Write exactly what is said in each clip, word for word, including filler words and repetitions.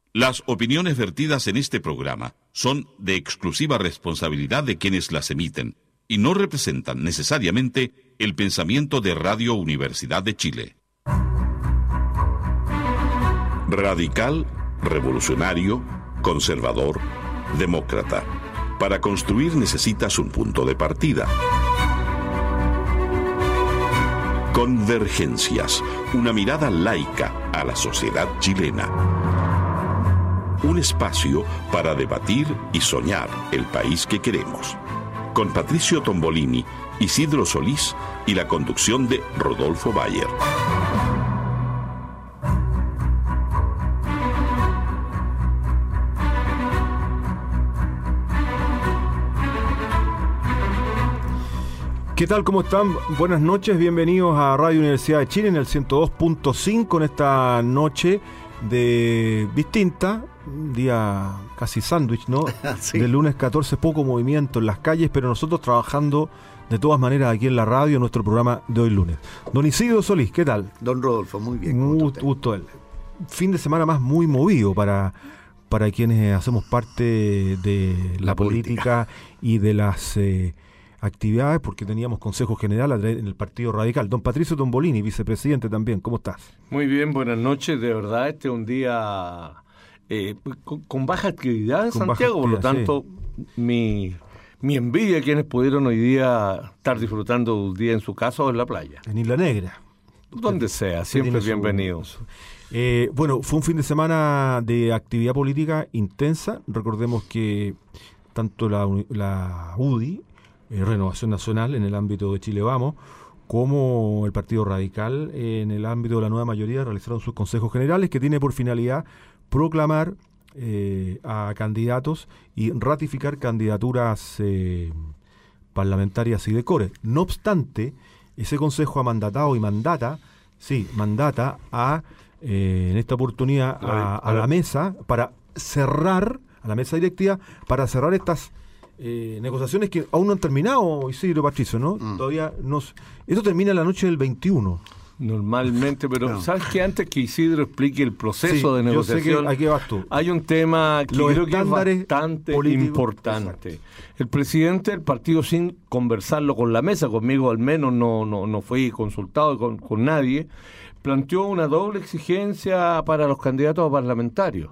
Las opiniones vertidas en este programa son de exclusiva responsabilidad de quienes las emiten y no representan necesariamente el pensamiento de Radio Universidad de Chile. Radical, revolucionario, conservador, demócrata. Para construir necesitas un punto de partida. Convergencias, una mirada laica a la sociedad chilena. Un espacio para debatir y soñar el país que queremos. Con Patricio Tombolini, Isidro Solís y la conducción de Rodolfo Bayer. ¿Qué tal? ¿Cómo están? Buenas noches, bienvenidos a Radio Universidad de Chile en el ciento dos punto cinco en esta noche de distinta, un día casi sándwich, ¿no? Sí. Del lunes catorce, poco movimiento en las calles, pero nosotros trabajando de todas maneras aquí en la radio, en nuestro programa de hoy lunes. Don Isidro Solís, ¿qué tal? Don Rodolfo, muy bien. Muy gusto. El fin de semana más muy movido para, para quienes hacemos parte de la, la política. política y de las eh, actividades, porque teníamos Consejo General en el Partido Radical. Don Patricio Tombolini, vicepresidente también, ¿cómo estás? Muy bien, buenas noches. De verdad, este es un día eh, con, con baja actividad en con Santiago, actividad, por lo tanto, sí. mi, mi envidia a quienes pudieron hoy día estar disfrutando un día en su casa o en la playa. En Isla Negra. Donde sea, siempre bienvenidos. Eh, bueno, fue un fin de semana de actividad política intensa. Recordemos que tanto la, la U D I, Eh, Renovación Nacional en el ámbito de Chile Vamos, como el Partido Radical eh, en el ámbito de la nueva mayoría realizaron sus consejos generales que tiene por finalidad proclamar eh, a candidatos y ratificar candidaturas eh, parlamentarias y de core. No obstante, ese consejo ha mandatado y mandata, sí, mandata a, eh, en esta oportunidad a, a la mesa para cerrar, a la mesa directiva, para cerrar estas Eh, negociaciones que aún no han terminado, Isidro Patricio, ¿no? Mm. Todavía no. Esto termina la noche del veintiuno. Normalmente, pero no. ¿Sabes que antes que Isidro explique el proceso sí, de negociación, yo sé que aquí vas tú. Hay un tema que Los creo que es bastante políticos, importante. Exacto. El presidente del partido, sin conversarlo con la mesa, conmigo al menos no, no, no fui consultado con, con nadie, planteó una doble exigencia para los candidatos a parlamentarios.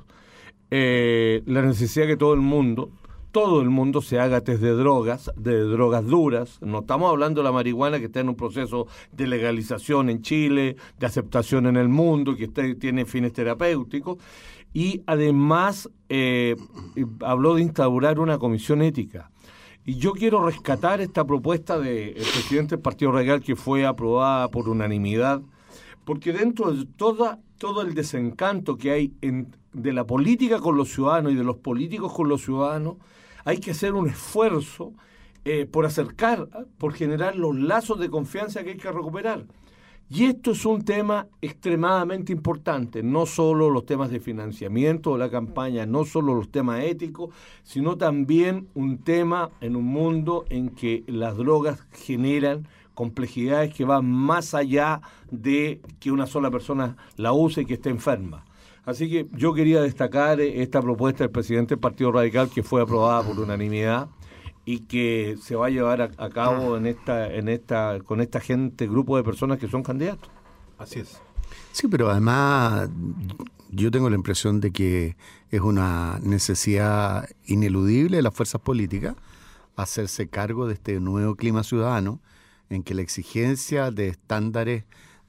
Eh, la necesidad que todo el mundo... todo el mundo se haga test de drogas, de drogas duras. No estamos hablando de la marihuana, que está en un proceso de legalización en Chile, de aceptación en el mundo, que está, tiene fines terapéuticos. Y además eh, habló de instaurar una comisión ética. Y yo quiero rescatar esta propuesta del presidente del Partido Radical, que fue aprobada por unanimidad, porque dentro de toda, todo el desencanto que hay en, de la política con los ciudadanos y de los políticos con los ciudadanos, hay que hacer un esfuerzo eh, por acercar, por generar los lazos de confianza que hay que recuperar. Y esto es un tema extremadamente importante, no solo los temas de financiamiento de la campaña, no solo los temas éticos, sino también un tema en un mundo en que las drogas generan complejidades que van más allá de que una sola persona la use y que esté enferma. Así que yo quería destacar esta propuesta del presidente del Partido Radical, que fue aprobada por unanimidad y que se va a llevar a, a cabo en esta, en esta, con esta gente, grupo de personas que son candidatos. Así es. Sí, pero además yo tengo la impresión de que es una necesidad ineludible de las fuerzas políticas hacerse cargo de este nuevo clima ciudadano en que la exigencia de estándares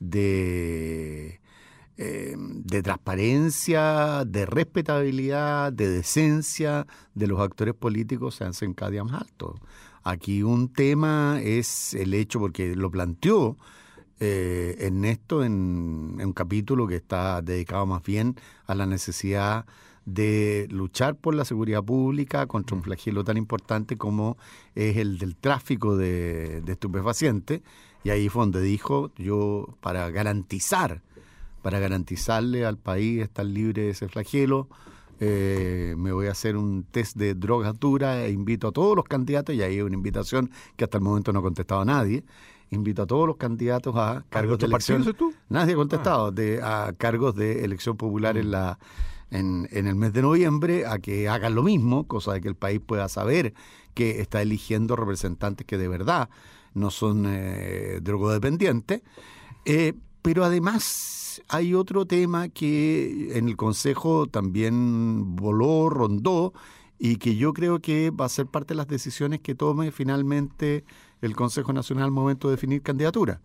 de, eh, de transparencia, de respetabilidad, de decencia de los actores políticos se hacen cada día más altos. Aquí un tema es el hecho, porque lo planteó eh, Ernesto en, en un capítulo que está dedicado más bien a la necesidad de luchar por la seguridad pública contra un flagelo tan importante como es el del tráfico de, de estupefacientes, y ahí fue donde dijo, yo para garantizar, para garantizarle al país estar libre de ese flagelo, eh, me voy a hacer un test de drogas duras e invito a todos los candidatos, y ahí hay una invitación que hasta el momento no ha contestado nadie, invito a todos los candidatos a cargos de elección. ¿Tú? Nadie ha contestado, ah. de, a cargos de elección popular en la en, en el mes de noviembre a que hagan lo mismo, cosa de que el país pueda saber que está eligiendo representantes que de verdad no son eh, drogodependientes. Eh, pero además hay otro tema que en el Consejo también voló, rondó, y que yo creo que va a ser parte de las decisiones que tome finalmente el Consejo Nacional al momento de definir candidatura.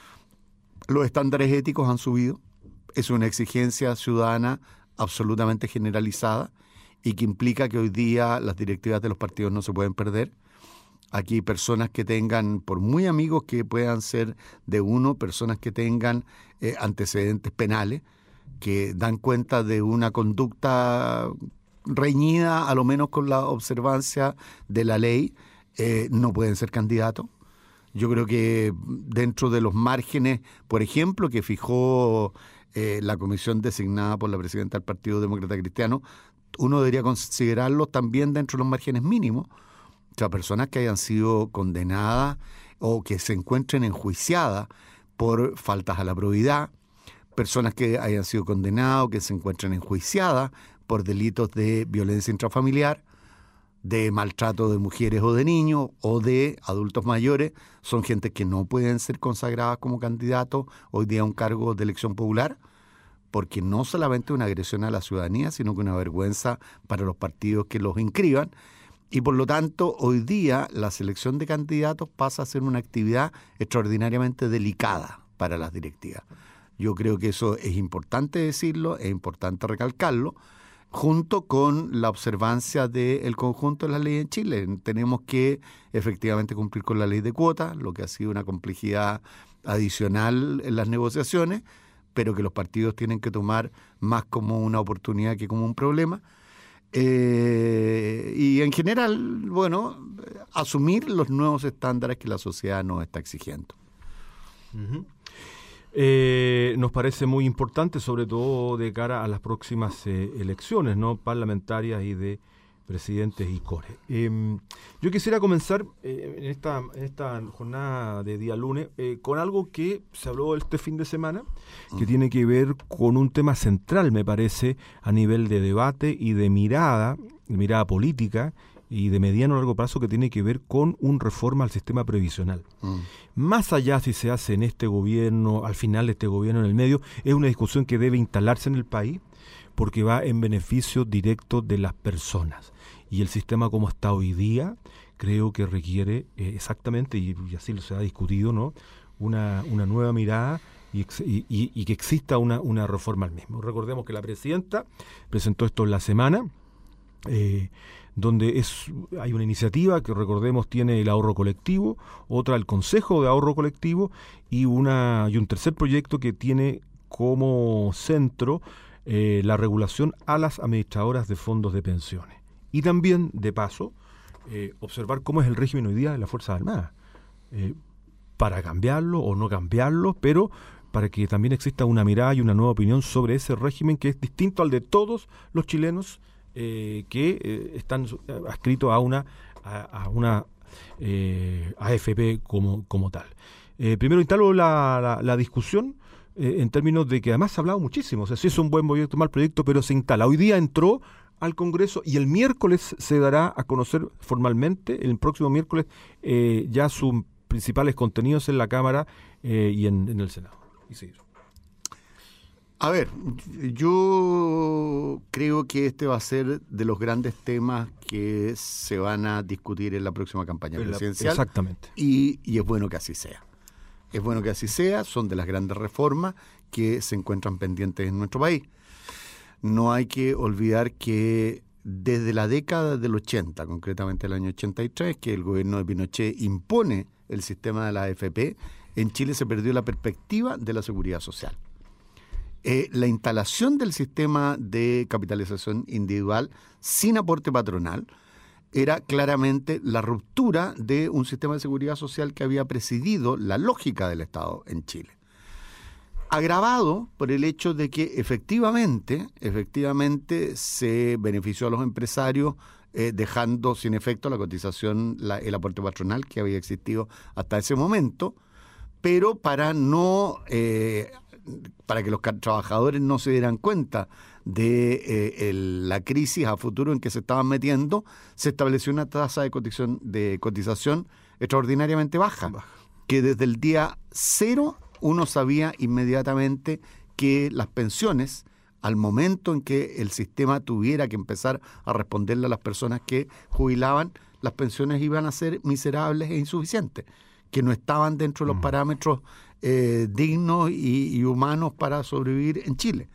Los estándares éticos han subido, es una exigencia ciudadana absolutamente generalizada y que implica que hoy día las directivas de los partidos no se pueden perder. Aquí personas que tengan, por muy amigos que puedan ser de uno, personas que tengan eh, antecedentes penales, que dan cuenta de una conducta reñida a lo menos con la observancia de la ley, eh, no pueden ser candidatos. Yo creo que dentro de los márgenes, por ejemplo, que fijó eh, la comisión designada por la presidenta del Partido Demócrata Cristiano, uno debería considerarlos también dentro de los márgenes mínimos. O sea, personas que hayan sido condenadas o que se encuentren enjuiciadas por faltas a la probidad, personas que hayan sido condenadas o que se encuentren enjuiciadas por delitos de violencia intrafamiliar, de maltrato de mujeres o de niños o de adultos mayores, son gente que no pueden ser consagradas como candidatos hoy día a un cargo de elección popular, porque no solamente una agresión a la ciudadanía, sino que una vergüenza para los partidos que los inscriban. Y por lo tanto, hoy día la selección de candidatos pasa a ser una actividad extraordinariamente delicada para las directivas. Yo creo que eso es importante decirlo, es importante recalcarlo, junto con la observancia del conjunto de las leyes en Chile. Tenemos que efectivamente cumplir con la ley de cuotas, lo que ha sido una complejidad adicional en las negociaciones, pero que los partidos tienen que tomar más como una oportunidad que como un problema. Eh, y en general, bueno, asumir los nuevos estándares que la sociedad nos está exigiendo. Uh-huh. Eh, nos parece muy importante, sobre todo de cara a las próximas eh, elecciones, ¿no?, parlamentarias y de presidentes y core. Eh, yo quisiera comenzar eh, en, esta, en esta jornada de día lunes eh, con algo que se habló este fin de semana, que uh-huh. tiene que ver con un tema central, me parece, a nivel de debate y de mirada, de mirada política y de mediano a largo plazo, que tiene que ver con una reforma al sistema previsional. Uh-huh. Más allá si se hace en este gobierno, al final de este gobierno, en el medio, es una discusión que debe instalarse en el país porque va en beneficio directo de las personas. Y el sistema como está hoy día, creo que requiere eh, exactamente, y, y así se ha discutido, ¿no?, una, una nueva mirada y, y, y que exista una, una reforma al mismo. Recordemos que la presidenta presentó esto en la semana, eh, donde es hay una iniciativa que, recordemos, tiene el ahorro colectivo, otra el Consejo de Ahorro Colectivo y, una, y un tercer proyecto que tiene como centro eh, la regulación a las administradoras de fondos de pensiones. Y también, de paso, eh, observar cómo es el régimen hoy día de las Fuerzas Armadas, eh, para cambiarlo o no cambiarlo, pero para que también exista una mirada y una nueva opinión sobre ese régimen que es distinto al de todos los chilenos eh, que eh, están adscritos a una, a, a una eh, A F P como, como tal. Eh, primero instalo la, la, la discusión eh, en términos de que además se ha hablado muchísimo, o sea, sí es un buen proyecto, mal proyecto, pero se instala. Hoy día entró al Congreso y el miércoles se dará a conocer formalmente, el próximo miércoles, eh, ya sus principales contenidos en la Cámara eh, y en, en el Senado. Y sí. A ver, yo creo que este va a ser de los grandes temas que se van a discutir en la próxima campaña presidencial. Exactamente. Y, y es bueno que así sea. Es bueno que así sea, son de las grandes reformas que se encuentran pendientes en nuestro país. No hay que olvidar que desde la década del ochenta, concretamente el año ochenta y tres, que el gobierno de Pinochet impone el sistema de la A F P, en Chile se perdió la perspectiva de la seguridad social. Eh, la instalación del sistema de capitalización individual sin aporte patronal era claramente la ruptura de un sistema de seguridad social que había presidido la lógica del Estado en Chile. Agravado por el hecho de que efectivamente, efectivamente se benefició a los empresarios eh, dejando sin efecto la cotización, la, el aporte patronal que había existido hasta ese momento, pero para no eh, para que los trabajadores no se dieran cuenta de eh, el, la crisis a futuro en que se estaban metiendo, se estableció una tasa de cotización, de cotización extraordinariamente baja, baja, que desde el día cero uno sabía inmediatamente que las pensiones, al momento en que el sistema tuviera que empezar a responderle a las personas que jubilaban, las pensiones iban a ser miserables e insuficientes, que no estaban dentro de los parámetros eh, dignos y, y humanos para sobrevivir en Chile.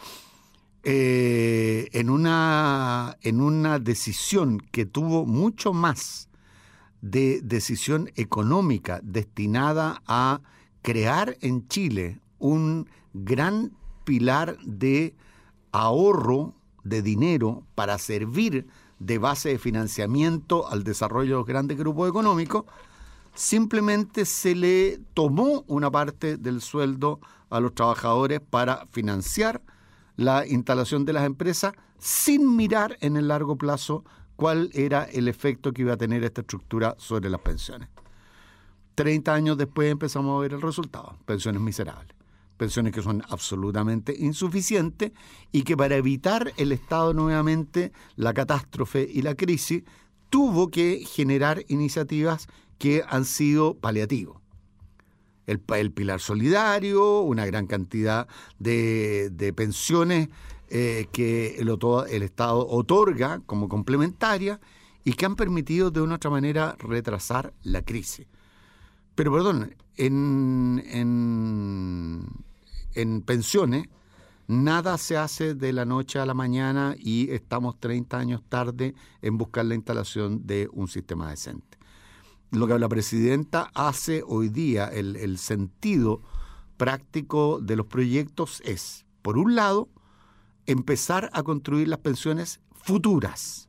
Eh, en una, en una decisión que tuvo mucho más de decisión económica destinada a crear en Chile un gran pilar de ahorro de dinero para servir de base de financiamiento al desarrollo de los grandes grupos económicos, simplemente se le tomó una parte del sueldo a los trabajadores para financiar la instalación de las empresas sin mirar en el largo plazo cuál era el efecto que iba a tener esta estructura sobre las pensiones. Treinta años después empezamos a ver el resultado, pensiones miserables, pensiones que son absolutamente insuficientes y que para evitar el Estado nuevamente, la catástrofe y la crisis, tuvo que generar iniciativas que han sido paliativos. El, el pilar solidario, una gran cantidad de, de pensiones eh, que el, el Estado otorga como complementaria y que han permitido de una u otra manera retrasar la crisis. Pero perdón, en, en, en pensiones nada se hace de la noche a la mañana y estamos treinta años tarde en buscar la instalación de un sistema decente. Lo que la presidenta hace hoy día, el, el sentido práctico de los proyectos es, por un lado, empezar a construir las pensiones futuras.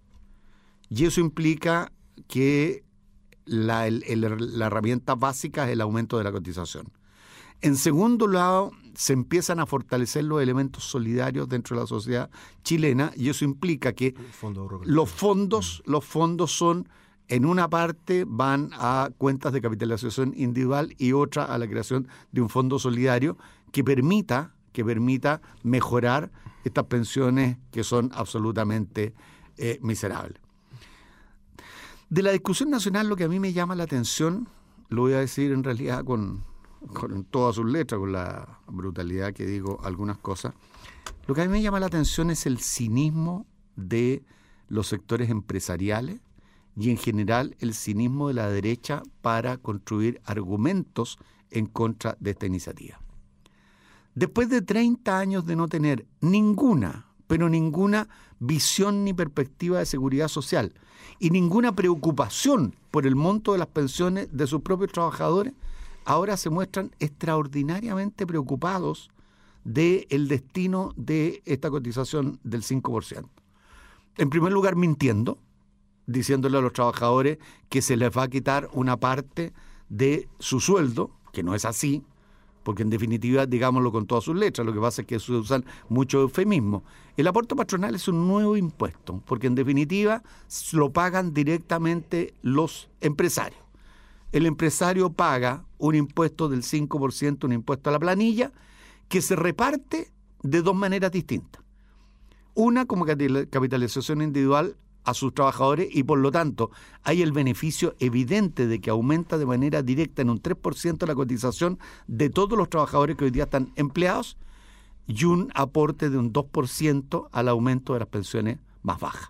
Y eso implica que la, el, el, la herramienta básica es el aumento de la cotización. En segundo lado, se empiezan a fortalecer los elementos solidarios dentro de la sociedad chilena y eso implica que los fondos, los fondos son... En una parte van a cuentas de capitalización individual y otra a la creación de un fondo solidario que permita, que permita mejorar estas pensiones que son absolutamente eh, miserables. De la discusión nacional, lo que a mí me llama la atención, lo voy a decir en realidad con, con todas sus letras, con la brutalidad que digo algunas cosas, lo que a mí me llama la atención es el cinismo de los sectores empresariales y en general el cinismo de la derecha para construir argumentos en contra de esta iniciativa. Después de treinta años de no tener ninguna, pero ninguna visión ni perspectiva de seguridad social y ninguna preocupación por el monto de las pensiones de sus propios trabajadores, ahora se muestran extraordinariamente preocupados del destino de esta cotización del cinco por ciento. En primer lugar, mintiendo, diciéndole a los trabajadores que se les va a quitar una parte de su sueldo, que no es así, porque en definitiva, digámoslo con todas sus letras, lo que pasa es que se usan muchos eufemismos. El aporte patronal es un nuevo impuesto, porque en definitiva lo pagan directamente los empresarios. El empresario paga un impuesto del cinco por ciento, un impuesto a la planilla, que se reparte de dos maneras distintas. Una como capitalización individual a sus trabajadores y por lo tanto hay el beneficio evidente de que aumenta de manera directa en un tres por ciento la cotización de todos los trabajadores que hoy día están empleados y un aporte de un dos por ciento al aumento de las pensiones más bajas.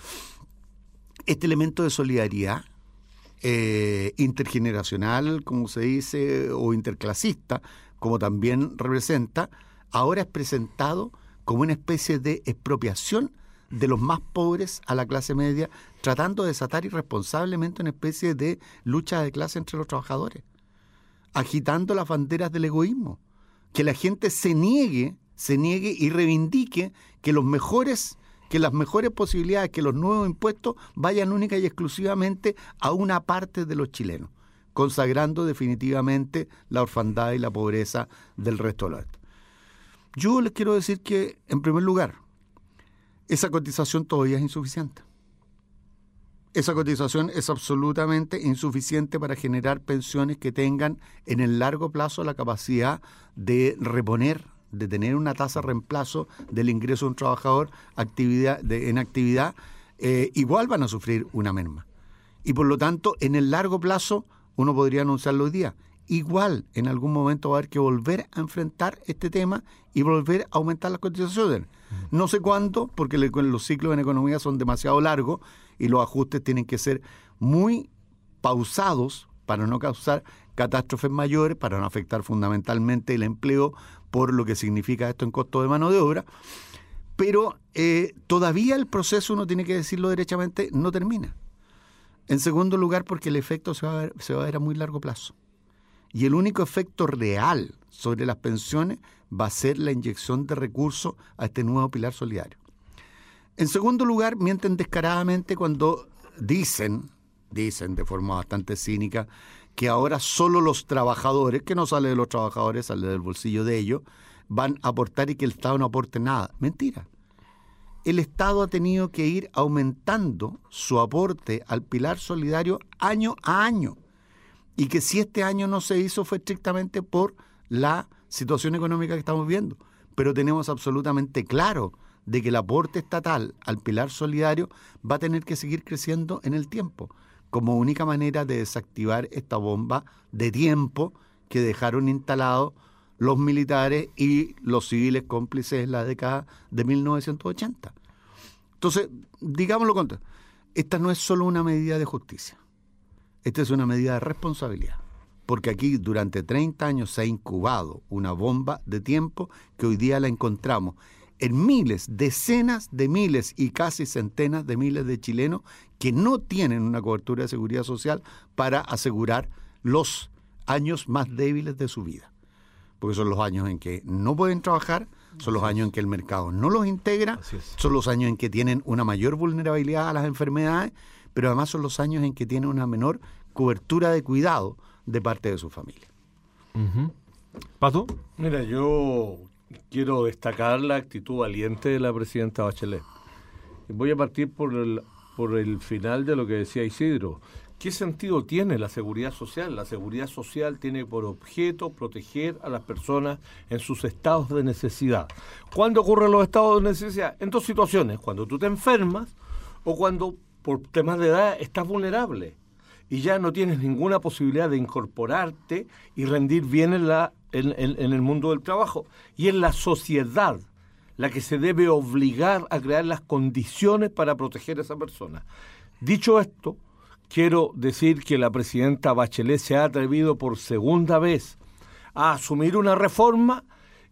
Este elemento de solidaridad eh, intergeneracional, como se dice, o interclasista, como también representa, ahora es presentado como una especie de expropiación de los más pobres a la clase media, tratando de desatar irresponsablemente una especie de lucha de clase entre los trabajadores, agitando las banderas del egoísmo, que la gente se niegue, se niegue y reivindique que los mejores, que las mejores posibilidades, que los nuevos impuestos vayan única y exclusivamente a una parte de los chilenos, consagrando definitivamente la orfandad y la pobreza del resto de los estados. Yo les quiero decir que, en primer lugar, esa cotización todavía es insuficiente. esa cotización es absolutamente insuficiente para generar pensiones que tengan en el largo plazo la capacidad de reponer, de tener una tasa de reemplazo del ingreso de un trabajador actividad de, en actividad, eh, igual van a sufrir una merma. Y por lo tanto, en el largo plazo, uno podría anunciarlo hoy día, igual en algún momento va a haber que volver a enfrentar este tema y volver a aumentar las cotizaciones. No sé cuándo, porque los ciclos en economía son demasiado largos y los ajustes tienen que ser muy pausados para no causar catástrofes mayores, para no afectar fundamentalmente el empleo por lo que significa esto en costo de mano de obra. Pero eh, todavía el proceso, uno tiene que decirlo derechamente, no termina. En segundo lugar, porque el efecto se va a ver, se va a ver a muy largo plazo. Y el único efecto real sobre las pensiones va a ser la inyección de recursos a este nuevo pilar solidario. En segundo lugar, mienten descaradamente cuando dicen, dicen de forma bastante cínica, que ahora solo los trabajadores, que no sale de los trabajadores, sale del bolsillo de ellos, van a aportar y que el Estado no aporte nada. Mentira. El Estado ha tenido que ir aumentando su aporte al pilar solidario año a año. Y que si este año no se hizo fue estrictamente por la situación económica que estamos viendo. Pero tenemos absolutamente claro de que el aporte estatal al pilar solidario va a tener que seguir creciendo en el tiempo, como única manera de desactivar esta bomba de tiempo que dejaron instalado los militares y los civiles cómplices en la década de mil novecientos ochenta. Entonces, digámoslo contra, esta no es solo una medida de justicia. Esta es una medida de responsabilidad, porque aquí durante treinta años se ha incubado una bomba de tiempo que hoy día la encontramos en miles, decenas de miles y casi centenas de miles de chilenos que no tienen una cobertura de seguridad social para asegurar los años más débiles de su vida. Porque son los años en que no pueden trabajar, son los años en que el mercado no los integra, son los años en que tienen una mayor vulnerabilidad a las enfermedades, pero además son los años en que tienen una menor cobertura de cuidado de parte de su familia. Uh-huh. ¿Pato? Mira, yo quiero destacar la actitud valiente de la presidenta Bachelet. Voy a partir por el, por el final de lo que decía Isidro. ¿Qué sentido tiene la seguridad social? La seguridad social tiene por objeto proteger a las personas en sus estados de necesidad. ¿Cuándo ocurren los estados de necesidad? En dos situaciones, cuando tú te enfermas o cuando por temas de edad estás vulnerable y ya no tienes ninguna posibilidad de incorporarte y rendir bien en, la, en, en, en el mundo del trabajo. Y es la sociedad la que se debe obligar a crear las condiciones para proteger a esa persona. Dicho esto, quiero decir que la presidenta Bachelet se ha atrevido por segunda vez a asumir una reforma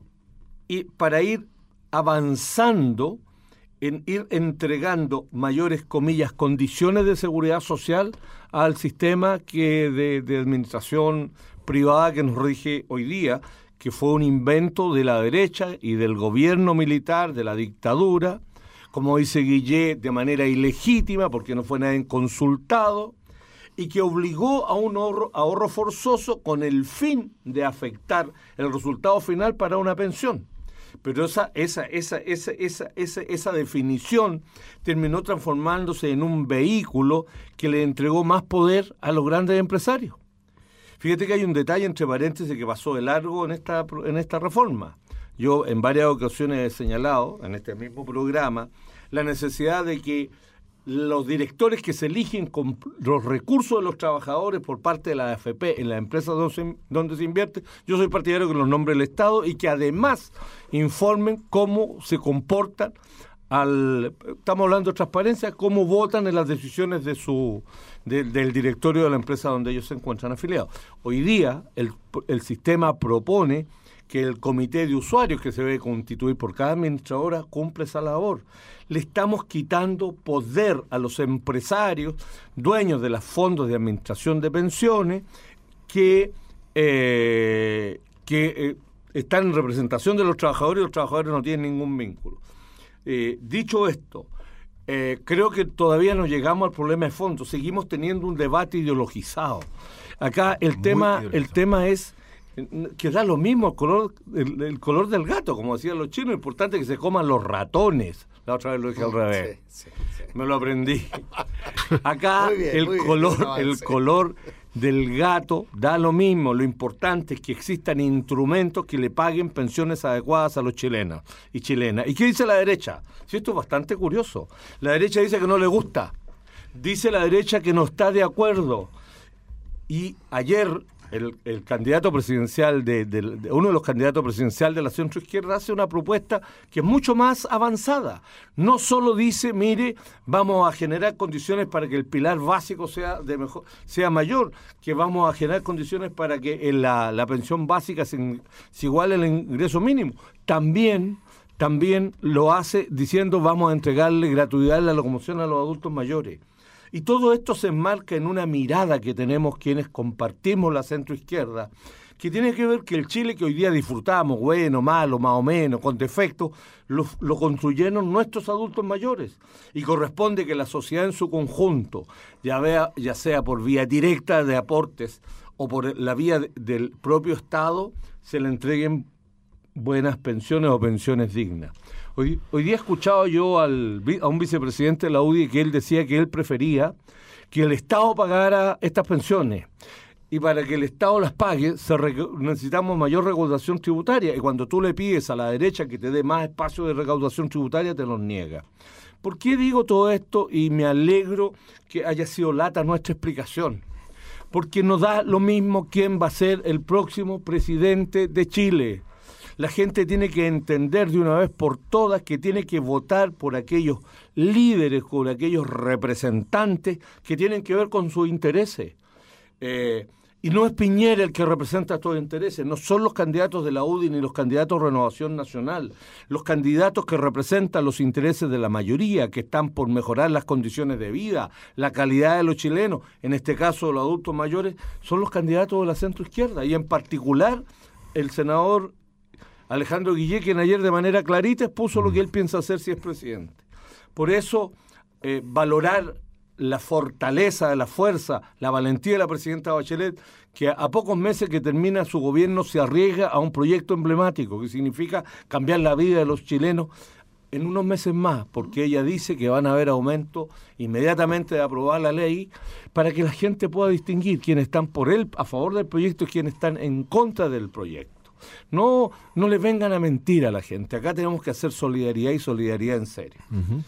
y para ir avanzando en ir entregando mayores, comillas, condiciones de seguridad social al sistema que de, de administración privada que nos rige hoy día, que fue un invento de la derecha y del gobierno militar, de la dictadura, como dice Guillet, de manera ilegítima, porque no fue nadie consultado, y que obligó a un ahorro, ahorro forzoso con el fin de afectar el resultado final para una pensión. Pero esa, esa, esa, esa, esa, esa, esa definición terminó transformándose en un vehículo que le entregó más poder a los grandes empresarios. Fíjate que hay un detalle entre paréntesis que pasó de largo en esta, en esta reforma. Yo en varias ocasiones he señalado, en este mismo programa, la necesidad de que los directores que se eligen con los recursos de los trabajadores por parte de la A F P en las empresas donde se, donde se invierte, yo soy partidario que los nombre el Estado y que además informen cómo se comportan, al estamos hablando de transparencia, cómo votan en las decisiones de su de, del directorio de la empresa donde ellos se encuentran afiliados. Hoy día el, el sistema propone que el comité de usuarios que se debe constituir por cada administradora cumple esa labor. Le estamos quitando poder a los empresarios, dueños de los fondos de administración de pensiones, que, eh, que eh, están en representación de los trabajadores y los trabajadores no tienen ningún vínculo. Eh, dicho esto, eh, creo que todavía no llegamos al problema de fondo. Seguimos teniendo un debate ideologizado. Acá el, tema, el tema es que da lo mismo el color, el, el color del gato, como decían los chinos. Lo importante es que se coman los ratones, La otra vez lo dije al revés. Sí, sí, sí. Me lo aprendí. Acá Muy bien, el muy bien, color, no, el sí. color del gato da lo mismo. Lo importante es que existan instrumentos que le paguen pensiones adecuadas a los chilenos y chilenas. ¿Y qué dice la derecha? Sí, esto es bastante curioso. La derecha dice que no le gusta. Dice la derecha que no está de acuerdo. Y ayer el, el candidato presidencial de, de, de uno de los candidatos presidenciales de la centroizquierda hace una propuesta que es mucho más avanzada. No solo dice, mire, vamos a generar condiciones para que el pilar básico sea de mejor, sea mayor, que vamos a generar condiciones para que en la, la pensión básica se, se iguale al ingreso mínimo. También también lo hace diciendo vamos a entregarle gratuidad en la locomoción a los adultos mayores. Y todo esto se enmarca en una mirada que tenemos quienes compartimos la centroizquierda, que tiene que ver que el Chile que hoy día disfrutamos, bueno, malo, más o menos, con defectos, lo, lo construyeron nuestros adultos mayores. Y corresponde que la sociedad en su conjunto, ya, vea, ya sea por vía directa de aportes o por la vía de, del propio Estado, se le entreguen buenas pensiones o pensiones dignas. Hoy, hoy día he escuchado yo al, a un vicepresidente de la U D I que él decía que él prefería que el Estado pagara estas pensiones. Y para que el Estado las pague se re, necesitamos mayor recaudación tributaria. Y cuando tú le pides a la derecha que te dé más espacio de recaudación tributaria, te los niega. ¿Por qué digo todo esto? Y me alegro que haya sido lata nuestra explicación. Porque nos da lo mismo quién va a ser el próximo presidente de Chile. La gente tiene que entender de una vez por todas que tiene que votar por aquellos líderes, por aquellos representantes que tienen que ver con sus intereses. Eh, y no es Piñera el que representa estos intereses, no son los candidatos de la U D I ni los candidatos de Renovación Nacional, los candidatos que representan los intereses de la mayoría, que están por mejorar las condiciones de vida, la calidad de los chilenos, en este caso los adultos mayores, son los candidatos de la centroizquierda, y en particular el senador Alejandro Guillé, quien ayer de manera clarita expuso lo que él piensa hacer si es presidente. Por eso, eh, valorar la fortaleza, la fuerza, la valentía de la presidenta Bachelet, que a pocos meses que termina su gobierno se arriesga a un proyecto emblemático, que significa cambiar la vida de los chilenos en unos meses más, porque ella dice que van a haber aumento inmediatamente de aprobar la ley, para que la gente pueda distinguir quiénes están por él, a favor del proyecto, y quiénes están en contra del proyecto. No, no les vengan a mentir a la gente. Acá tenemos que hacer solidaridad y solidaridad en serio. Uh-huh.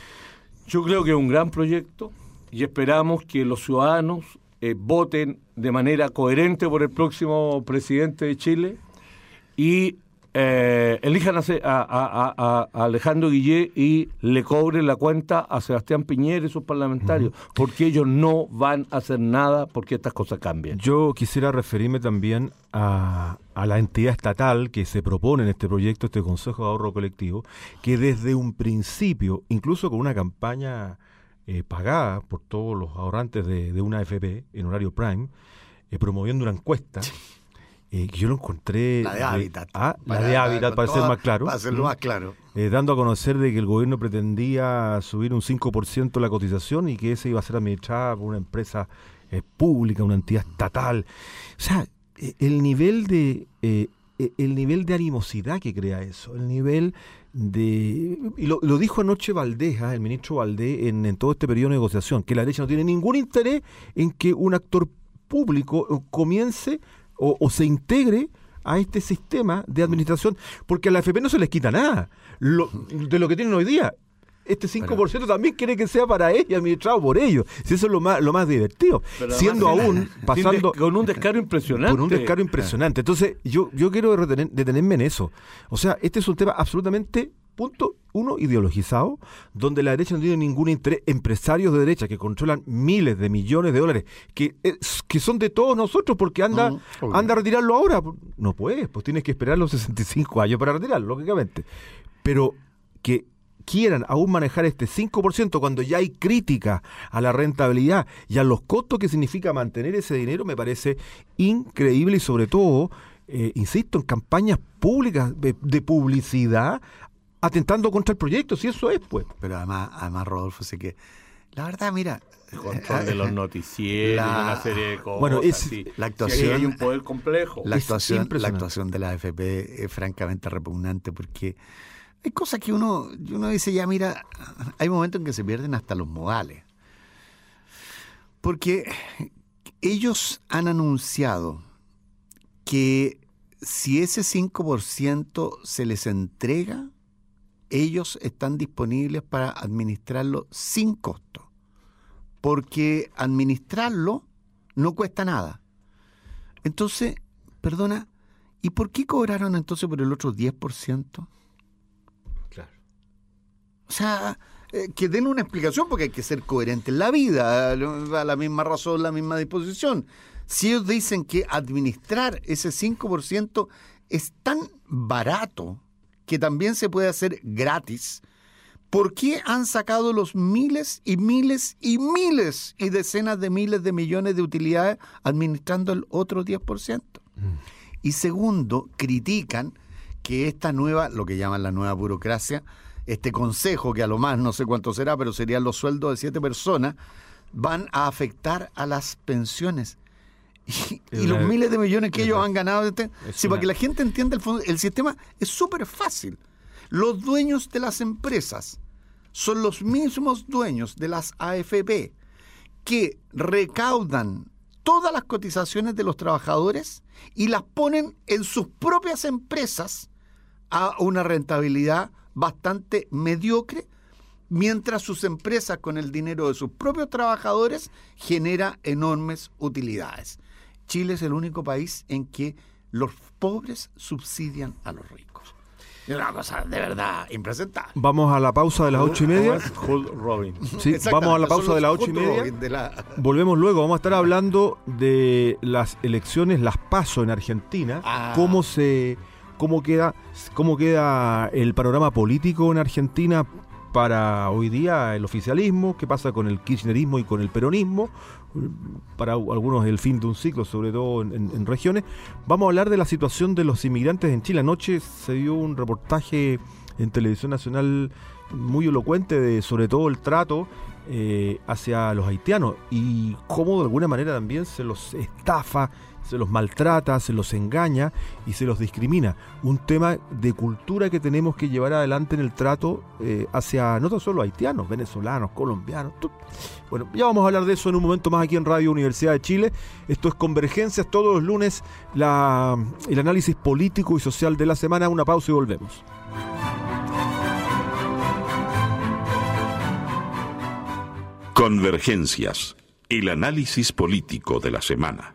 Yo creo que es un gran proyecto y esperamos que los ciudadanos eh, voten de manera coherente por el próximo presidente de Chile y eh, elijan a, a, a, a Alejandro Guillé y le cobren la cuenta a Sebastián Piñera y sus parlamentarios, uh-huh. porque ellos no van a hacer nada porque estas cosas cambian. Yo quisiera referirme también a, a la entidad estatal que se propone en este proyecto, este Consejo de Ahorro Colectivo, que desde un principio, incluso con una campaña eh, pagada por todos los ahorrantes de, de una A F P en horario prime, eh, promoviendo una encuesta, eh, que yo lo encontré... La de Hábitat. Ah, la de Hábitat, para ser más claro. Para ser más claro. Eh, dando a conocer de que el gobierno pretendía subir un cinco por ciento la cotización y que esa iba a ser administrada por una empresa eh, pública, una entidad estatal. O sea, el nivel de eh, el nivel de animosidad que crea eso, el nivel de... Y lo, lo dijo anoche Valdés, ¿eh? el ministro Valdés, en, en todo este periodo de negociación, que la derecha no tiene ningún interés en que un actor público comience o, o se integre a este sistema de administración, porque a la A F P no se les quita nada lo, de lo que tienen hoy día. Este cinco por ciento pero, también quiere que sea para ellos, administrado por ellos. Si eso es lo más lo más divertido. Siendo aún, pasando... Con un descaro impresionante. Con un descaro impresionante. Entonces, yo, yo quiero retener, detenerme en eso. O sea, este es un tema absolutamente, punto uno, ideologizado, donde la derecha no tiene ningún interés. Empresarios de derecha que controlan miles de millones de dólares, que, es, que son de todos nosotros, porque anda, uh, anda a retirarlo ahora. No puedes, pues tienes que esperar los sesenta y cinco años para retirarlo, lógicamente. Pero que quieran aún manejar este cinco por ciento cuando ya hay crítica a la rentabilidad y a los costos que significa mantener ese dinero, me parece increíble y sobre todo, eh, insisto, en campañas públicas de, de publicidad atentando contra el proyecto, si eso es, pues. Pero además, además Rodolfo, sé que la verdad, mira, el control de los noticieros, la, una serie de cosas. Bueno, es, sí, la actuación, sí, hay un poder complejo. La actuación, la actuación de la A F P es francamente repugnante porque hay cosas que uno, uno dice, ya mira, hay momentos en que se pierden hasta los modales. Porque ellos han anunciado que si ese cinco por ciento se les entrega, ellos están disponibles para administrarlo sin costo. Porque administrarlo no cuesta nada. Entonces, perdona, ¿y por qué cobraron entonces por el otro diez por ciento? Claro. O sea, eh, que den una explicación, porque hay que ser coherente en la vida, a la misma razón, la misma disposición. Si ellos dicen que administrar ese cinco por ciento es tan barato que también se puede hacer gratis, ¿por qué han sacado los miles y miles y miles y decenas de miles de millones de utilidades administrando el otro diez por ciento? Mm. Y segundo, critican que esta nueva, lo que llaman la nueva burocracia, este consejo, que a lo más no sé cuánto será, pero serían los sueldos de siete personas, van a afectar a las pensiones. Y, y los miles de millones que ellos han ganado. Este, sí, una... Para que la gente entienda, el, fondo, el sistema es súper fácil. Los dueños de las empresas son los mismos dueños de las A F P que recaudan todas las cotizaciones de los trabajadores y las ponen en sus propias empresas a una rentabilidad bastante mediocre, mientras sus empresas, con el dinero de sus propios trabajadores, genera enormes utilidades. Chile es el único país en que los pobres subsidian a los ricos. Es una cosa de verdad impresentable. Vamos a la pausa de las ocho y media. Sí, vamos a la pausa de las ocho y media. La... Volvemos luego. Vamos a estar hablando de las elecciones, las PASO en Argentina. Ah. Cómo se, cómo queda, cómo queda el panorama político en Argentina para hoy día, el oficialismo, qué pasa con el kirchnerismo y con el peronismo, para algunos el fin de un ciclo, sobre todo en, en, en regiones. Vamos a hablar de la situación de los inmigrantes en Chile. Anoche se dio un reportaje en Televisión Nacional muy elocuente de sobre todo el trato eh, hacia los haitianos y cómo de alguna manera también se los estafa, se los maltrata, se los engaña y se los discrimina. Un tema de cultura que tenemos que llevar adelante en el trato eh, hacia no tan solo haitianos, venezolanos, colombianos. Tú. Bueno, ya vamos a hablar de eso en un momento más aquí en Radio Universidad de Chile. Esto es Convergencias, todos los lunes la, el análisis político y social de la semana. Una pausa y volvemos. Convergencias, el análisis político de la semana.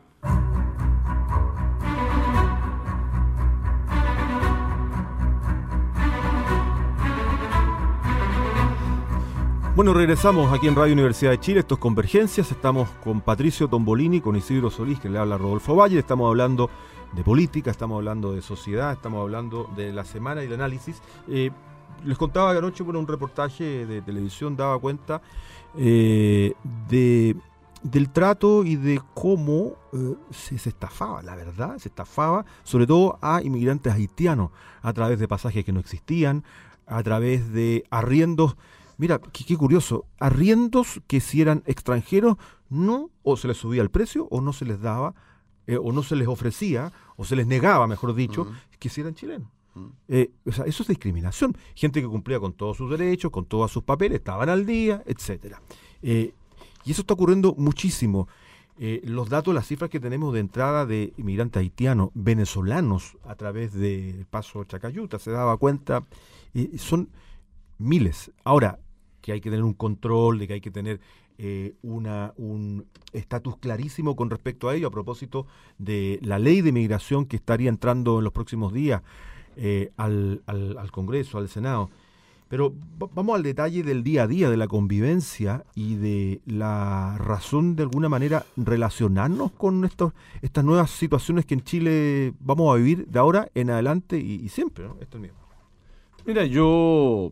Bueno, regresamos aquí en Radio Universidad de Chile, esto es Convergencias, estamos con Patricio Tombolini, con Isidro Solís, que le habla Rodolfo Valle, estamos hablando de política, estamos hablando de sociedad, estamos hablando de la semana y el análisis. Eh, les contaba que anoche por un reportaje de televisión daba cuenta eh, de, del trato y de cómo eh, se, se estafaba, la verdad, se estafaba sobre todo a inmigrantes haitianos a través de pasajes que no existían, a través de arriendos. Mira, qué, qué curioso, arriendos que si eran extranjeros, no, o se les subía el precio, o no se les daba, eh, o no se les ofrecía, o se les negaba, mejor dicho, uh-huh. que si eran chilenos. Uh-huh. Eh, o sea, eso es discriminación. Gente que cumplía con todos sus derechos, con todos sus papeles, estaban al día, etcétera. Eh, y eso está ocurriendo muchísimo. Eh, los datos, las cifras que tenemos de entrada de inmigrantes haitianos, venezolanos, a través del Paso Chacayuta, se daba cuenta, eh, son miles. Ahora, que hay que tener un control, de que hay que tener eh, una un estatus clarísimo con respecto a ello, a propósito de la ley de migración que estaría entrando en los próximos días eh, al, al, al Congreso, al Senado. Pero vamos al detalle del día a día, de la convivencia y de la razón de alguna manera relacionarnos con estos, estas nuevas situaciones que en Chile vamos a vivir de ahora en adelante y, y siempre, ¿no? Esto es mío. Mira, yo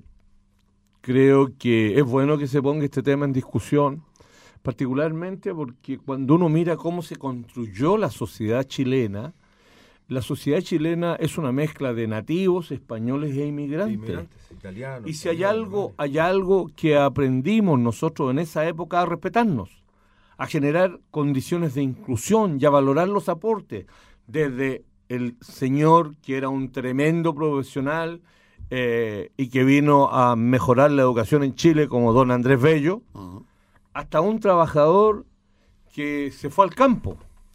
creo que es bueno que se ponga este tema en discusión, particularmente porque cuando uno mira cómo se construyó la sociedad chilena, la sociedad chilena es una mezcla de nativos, españoles e inmigrantes. inmigrantes italianos, y si hay algo, hay algo que aprendimos nosotros en esa época, a respetarnos, a generar condiciones de inclusión y a valorar los aportes, desde el señor que era un tremendo profesional eh, y que vino a mejorar la educación en Chile, como don Andrés Bello, uh-huh. hasta un trabajador que se fue al campo.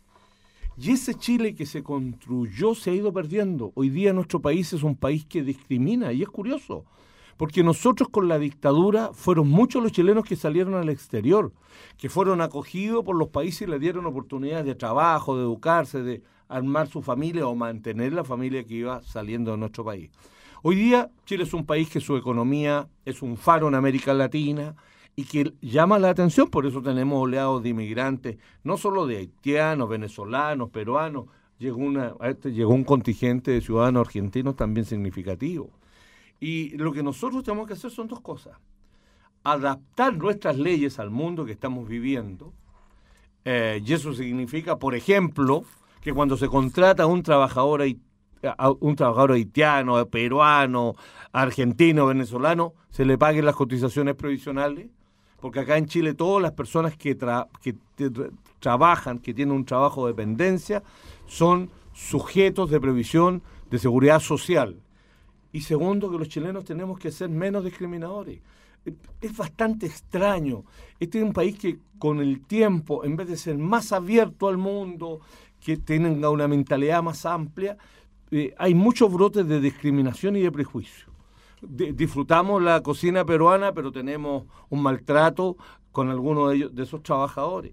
Y ese Chile que se construyó se ha ido perdiendo. Hoy día nuestro país es un país que discrimina, y es curioso, porque nosotros con la dictadura fueron muchos los chilenos que salieron al exterior, que fueron acogidos por los países y le dieron oportunidades de trabajo, de educarse, de armar su familia o mantener la familia que iba saliendo de nuestro país. Hoy día Chile es un país que su economía es un faro en América Latina y que llama la atención, por eso tenemos oleados de inmigrantes, no solo de haitianos, venezolanos, peruanos, llegó, una, llegó un contingente de ciudadanos argentinos también significativo. Y lo que nosotros tenemos que hacer son dos cosas: adaptar nuestras leyes al mundo que estamos viviendo, eh, y eso significa, por ejemplo, que cuando se contrata a un trabajador, a un trabajador haitiano, peruano, argentino, venezolano, se le paguen las cotizaciones previsionales, porque acá en Chile todas las personas que, tra- que tra- trabajan, que tienen un trabajo de dependencia, son sujetos de previsión de seguridad social. Y segundo, que los chilenos tenemos que ser menos discriminadores. Es bastante extraño. Este es un país que con el tiempo, en vez de ser más abierto al mundo, que tenga una mentalidad más amplia, eh, hay muchos brotes de discriminación y de prejuicio. De, disfrutamos la cocina peruana, pero tenemos un maltrato con algunos de ellos, de esos trabajadores.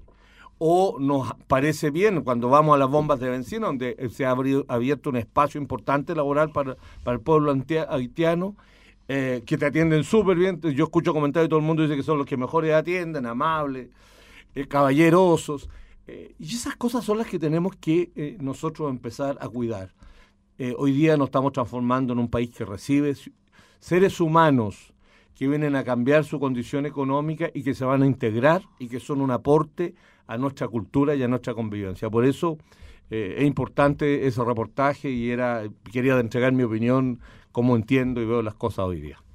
O nos parece bien cuando vamos a las bombas de benzina, donde se ha abierto un espacio importante laboral para, para el pueblo haitiano, eh, que te atienden súper bien. Yo escucho comentarios y todo el mundo dice que son los que mejores atienden, amables, eh, caballerosos. Eh, y esas cosas son las que tenemos que eh, nosotros empezar a cuidar. Eh, hoy día nos estamos transformando en un país que recibe seres humanos que vienen a cambiar su condición económica y que se van a integrar y que son un aporte a nuestra cultura y a nuestra convivencia. Por eso eh, es importante ese reportaje y era quería entregar mi opinión, cómo entiendo y veo las cosas hoy día.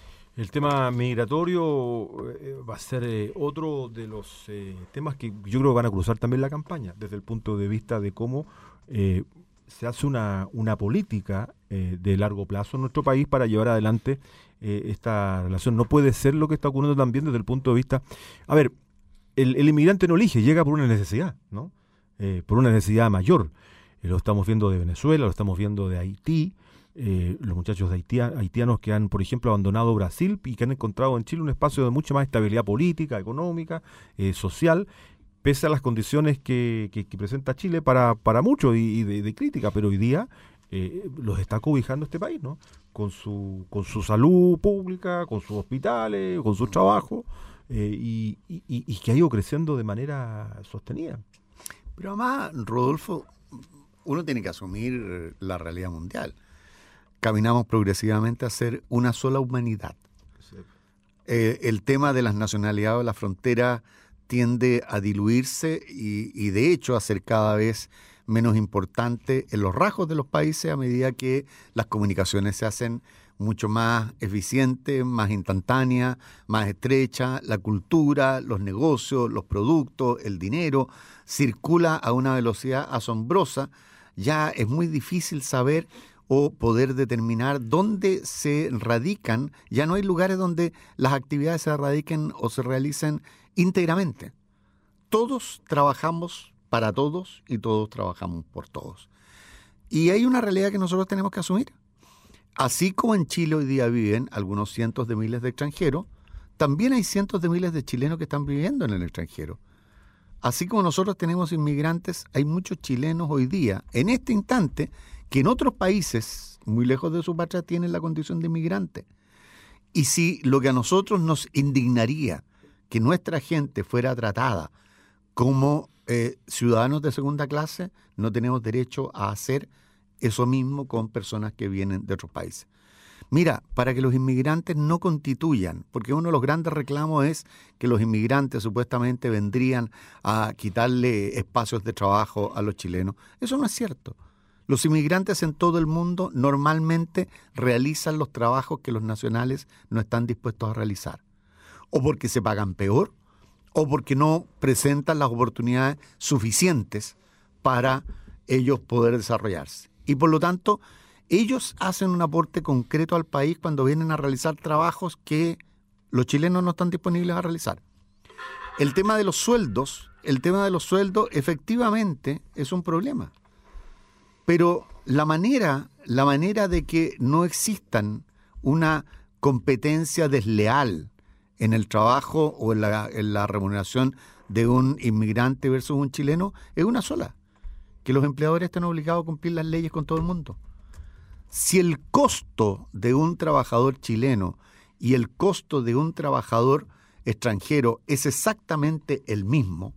El tema migratorio eh, va a ser eh, otro de los eh, temas que yo creo que van a cruzar también la campaña, desde el punto de vista de cómo eh, se hace una, una política eh, de largo plazo en nuestro país para llevar adelante eh, esta relación. No puede ser lo que está ocurriendo también desde el punto de vista... A ver, el, el inmigrante no elige, llega por una necesidad, ¿no? Eh, por una necesidad mayor. Eh, lo estamos viendo de Venezuela, lo estamos viendo de Haití, eh, los muchachos de Haití, haitianos que han, por ejemplo, abandonado Brasil y que han encontrado en Chile un espacio de mucha más estabilidad política, económica, eh, social, pese a las condiciones que, que, que presenta Chile para, para muchos y, y de, de crítica, pero hoy día eh, los está cobijando este país, ¿no? Con su, con su salud pública, con sus hospitales, con sus trabajos, eh, y, y, y que ha ido creciendo de manera sostenida. Pero además, Rodolfo, uno tiene que asumir la realidad mundial. Caminamos progresivamente a ser una sola humanidad. Sí. Eh, el tema de las nacionalidades o la frontera tiende a diluirse y, y de hecho a ser cada vez menos importante en los rasgos de los países a medida que las comunicaciones se hacen mucho más eficientes, más instantáneas, más estrechas, la cultura, los negocios, los productos, el dinero, circula a una velocidad asombrosa. Ya es muy difícil saber o poder determinar dónde se radican. Ya no hay lugares donde las actividades se radiquen o se realicen íntegramente. Todos trabajamos para todos y todos trabajamos por todos. Y hay una realidad que nosotros tenemos que asumir. Así como en Chile hoy día viven algunos cientos de miles de extranjeros, también hay cientos de miles de chilenos que están viviendo en el extranjero. Así como nosotros tenemos inmigrantes, hay muchos chilenos hoy día, en este instante, que en otros países, muy lejos de su patria, tienen la condición de inmigrante. Y si lo que a nosotros nos indignaría que nuestra gente fuera tratada como eh, ciudadanos de segunda clase, no tenemos derecho a hacer eso mismo con personas que vienen de otros países. Mira, para que los inmigrantes no constituyan, porque uno de los grandes reclamos es que los inmigrantes supuestamente vendrían a quitarle espacios de trabajo a los chilenos. Eso no es cierto. Los inmigrantes en todo el mundo normalmente realizan los trabajos que los nacionales no están dispuestos a realizar. O porque se pagan peor, o porque no presentan las oportunidades suficientes para ellos poder desarrollarse. Y por lo tanto, ellos hacen un aporte concreto al país cuando vienen a realizar trabajos que los chilenos no están disponibles a realizar. El tema de los sueldos, el tema de los sueldos efectivamente es un problema. Pero la manera, la manera de que no existan una competencia desleal en el trabajo o en la, en la remuneración de un inmigrante versus un chileno es una sola, que los empleadores estén obligados a cumplir las leyes con todo el mundo. Si el costo de un trabajador chileno y el costo de un trabajador extranjero es exactamente el mismo,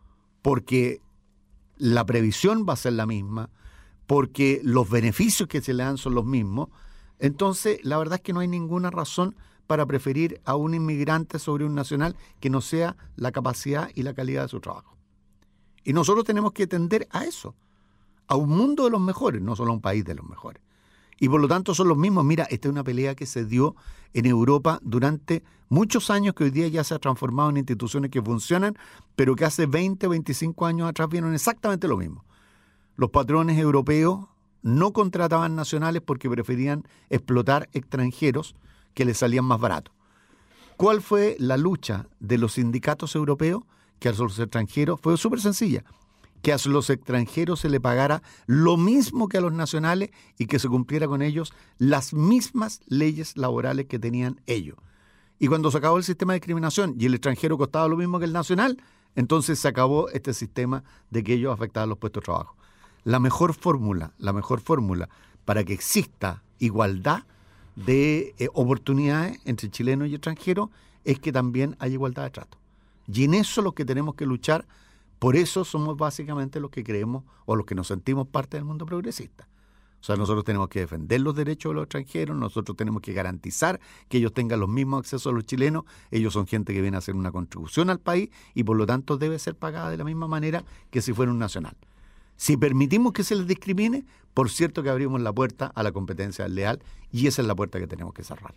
porque la previsión va a ser la misma, porque los beneficios que se le dan son los mismos, entonces la verdad es que no hay ninguna razón para preferir a un inmigrante sobre un nacional que no sea la capacidad y la calidad de su trabajo. Y nosotros tenemos que tender a eso, a un mundo de los mejores, no solo a un país de los mejores. Y por lo tanto son los mismos. Mira, esta es una pelea que se dio en Europa durante muchos años, que hoy día ya se ha transformado en instituciones que funcionan, pero que hace veinte, veinticinco años atrás vieron exactamente lo mismo. Los patrones europeos no contrataban nacionales porque preferían explotar extranjeros que les salían más baratos. ¿Cuál fue la lucha de los sindicatos europeos? Que a los extranjeros fue súper sencilla, que a los extranjeros se le pagara lo mismo que a los nacionales y que se cumpliera con ellos las mismas leyes laborales que tenían ellos. Y cuando se acabó el sistema de discriminación y el extranjero costaba lo mismo que el nacional, entonces se acabó este sistema de que ellos afectaban los puestos de trabajo. La mejor fórmula, la mejor fórmula para que exista igualdad de eh, oportunidades entre chilenos y extranjeros es que también haya igualdad de trato. Y en eso es lo que tenemos que luchar. Por eso somos básicamente los que creemos o los que nos sentimos parte del mundo progresista. O sea, nosotros tenemos que defender los derechos de los extranjeros, nosotros tenemos que garantizar que ellos tengan los mismos accesos a los chilenos. Ellos son gente que viene a hacer una contribución al país y por lo tanto debe ser pagada de la misma manera que si fuera un nacional. Si permitimos que se les discrimine, por cierto que abrimos la puerta a la competencia desleal y esa es la puerta que tenemos que cerrar.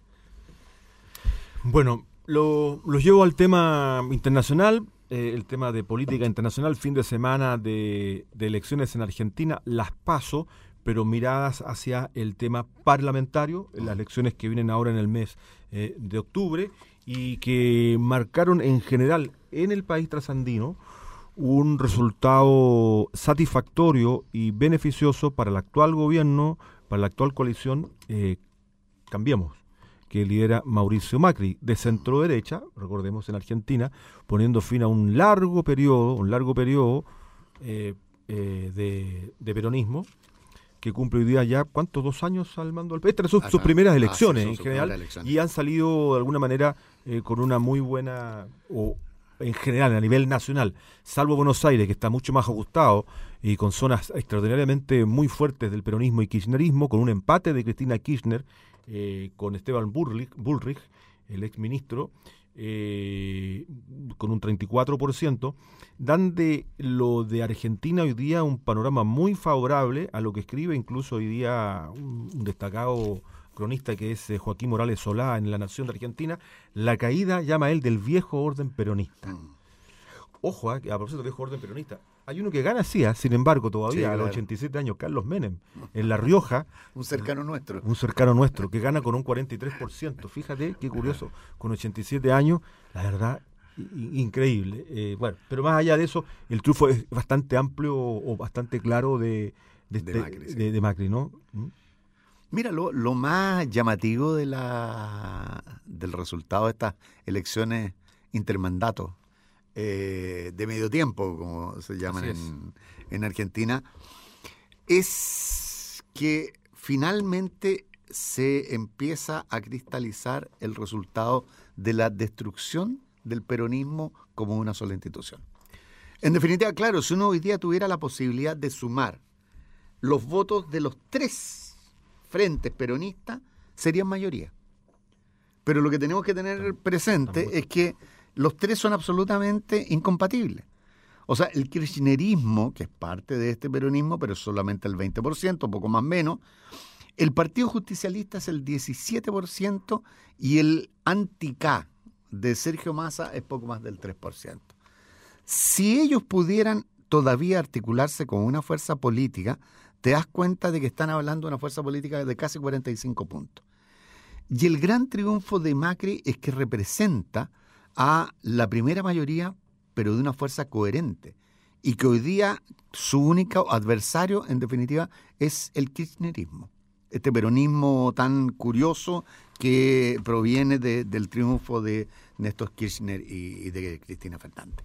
Bueno, lo, lo llevo al tema internacional, eh, el tema de política internacional, fin de semana de, de elecciones en Argentina, las PASO, pero miradas hacia el tema parlamentario, las elecciones que vienen ahora en el mes eh, de octubre y que marcaron en general en el país trasandino un resultado satisfactorio y beneficioso para el actual gobierno, para la actual coalición eh, Cambiemos, que lidera Mauricio Macri, de centro derecha, recordemos en Argentina, poniendo fin a un largo periodo, un largo periodo eh, eh, de, de peronismo, que cumple hoy día ya, ¿cuántos? Dos años al mando del país. Estas son sus primeras elecciones en general, y han salido de alguna manera eh, con una muy buena, o en general, a nivel nacional, salvo Buenos Aires, que está mucho más ajustado y con zonas extraordinariamente muy fuertes del peronismo y kirchnerismo, con un empate de Cristina Kirchner eh, con Esteban Bullrich, Bullrich el exministro, eh, con un treinta y cuatro por ciento, dan de lo de Argentina hoy día un panorama muy favorable a lo que escribe incluso hoy día un, un destacado cronista que es Joaquín Morales Solá en La Nación de Argentina, la caída, llama él, del viejo orden peronista. Mm. Ojo, eh, a propósito del viejo orden peronista, hay uno que gana, sí, ¿eh? Sin embargo, todavía sí, a los claro. ochenta y siete años, Carlos Menem, en La Rioja. Un cercano nuestro. Un cercano nuestro, que gana con un cuarenta y tres por ciento. Fíjate, qué curioso, con ochenta y siete años, la verdad, increíble. Eh, bueno, pero más allá de eso, el triunfo es bastante amplio o bastante claro de, de, de, de, Macri, sí. de, de Macri, ¿no? ¿Mm? Mira, lo, lo más llamativo de la, del resultado de estas elecciones intermandatos, eh, de medio tiempo, como se llaman en, en Argentina, es que finalmente se empieza a cristalizar el resultado de la destrucción del peronismo como una sola institución. En definitiva, claro, si uno hoy día tuviera la posibilidad de sumar los votos de los tres frentes peronistas, serían mayoría. Pero lo que tenemos que tener presente es que los tres son absolutamente incompatibles. O sea, el kirchnerismo, que es parte de este peronismo, pero es solamente el veinte por ciento, poco más menos. El Partido Justicialista es el diecisiete por ciento y el anti-K de Sergio Massa es poco más del tres por ciento. Si ellos pudieran todavía articularse con una fuerza política, te das cuenta de que están hablando de una fuerza política de casi cuarenta y cinco puntos. Y el gran triunfo de Macri es que representa a la primera mayoría, pero de una fuerza coherente. Y que hoy día su único adversario, en definitiva, es el kirchnerismo. Este peronismo tan curioso que proviene de, del triunfo de Néstor Kirchner y, y de Cristina Fernández.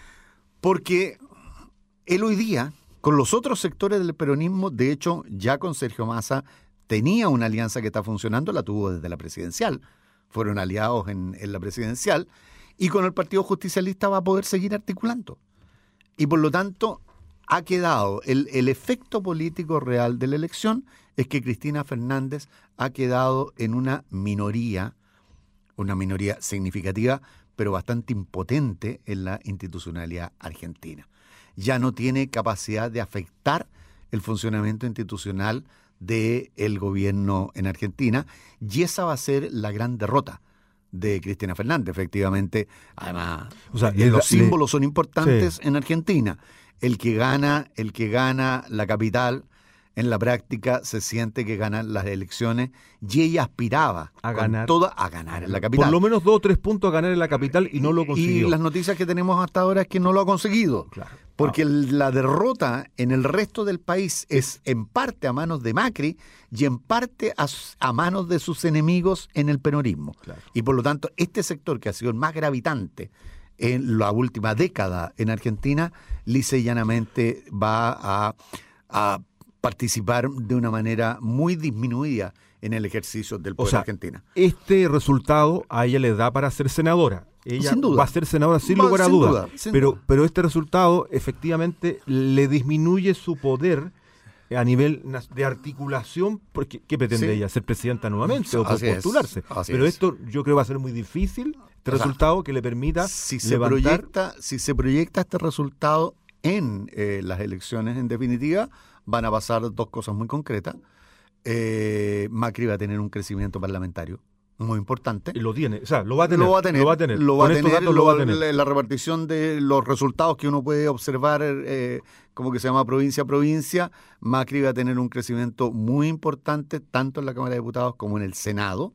Porque él hoy día, con los otros sectores del peronismo, de hecho, ya con Sergio Massa, tenía una alianza que está funcionando, la tuvo desde la presidencial. Fueron aliados en, en la presidencial. Y con el Partido Justicialista va a poder seguir articulando. Y por lo tanto, ha quedado, el, el efecto político real de la elección es que Cristina Fernández ha quedado en una minoría, una minoría significativa, pero bastante impotente en la institucionalidad argentina. Ya no tiene capacidad de afectar el funcionamiento institucional del gobierno en Argentina, y esa va a ser la gran derrota de Cristina Fernández, efectivamente. Además, o sea, los le, símbolos le, son importantes sí. en Argentina. El que gana, el que gana la capital, en la práctica se siente que ganan las elecciones, y ella aspiraba a ganar, toda, a ganar en la capital. Por lo menos dos o tres puntos a ganar en la capital y no lo consiguió. Y las noticias que tenemos hasta ahora es que no lo ha conseguido. Claro. Porque ah. la derrota en el resto del país es en parte a manos de Macri y en parte a, a manos de sus enemigos en el peronismo. Claro. Y por lo tanto, este sector que ha sido el más gravitante en la última década en Argentina, lisa y llanamente va a, a participar de una manera muy disminuida en el ejercicio del poder o sea, argentina. Este resultado a ella le da para ser senadora. Ella sin duda. va a ser senadora sin va, lugar a sin duda. duda pero, duda. pero este resultado efectivamente le disminuye su poder a nivel de articulación, porque ¿qué pretende sí. ella? ¿Ser presidenta nuevamente o así postularse? Es, así pero es. esto yo creo va a ser muy difícil, este o resultado sea, que le permita si se levantar... Proyecta, si se proyecta este resultado en eh, las elecciones, en definitiva, van a pasar dos cosas muy concretas. Eh, Macri va a tener un crecimiento parlamentario muy importante. Y lo tiene, o sea, lo va a tener. Lo va a tener. Lo va a tener. Lo va a tener, datos, lo, lo va a tener. La, la repartición de los resultados que uno puede observar, eh, como que se llama provincia a provincia, Macri va a tener un crecimiento muy importante, tanto en la Cámara de Diputados como en el Senado,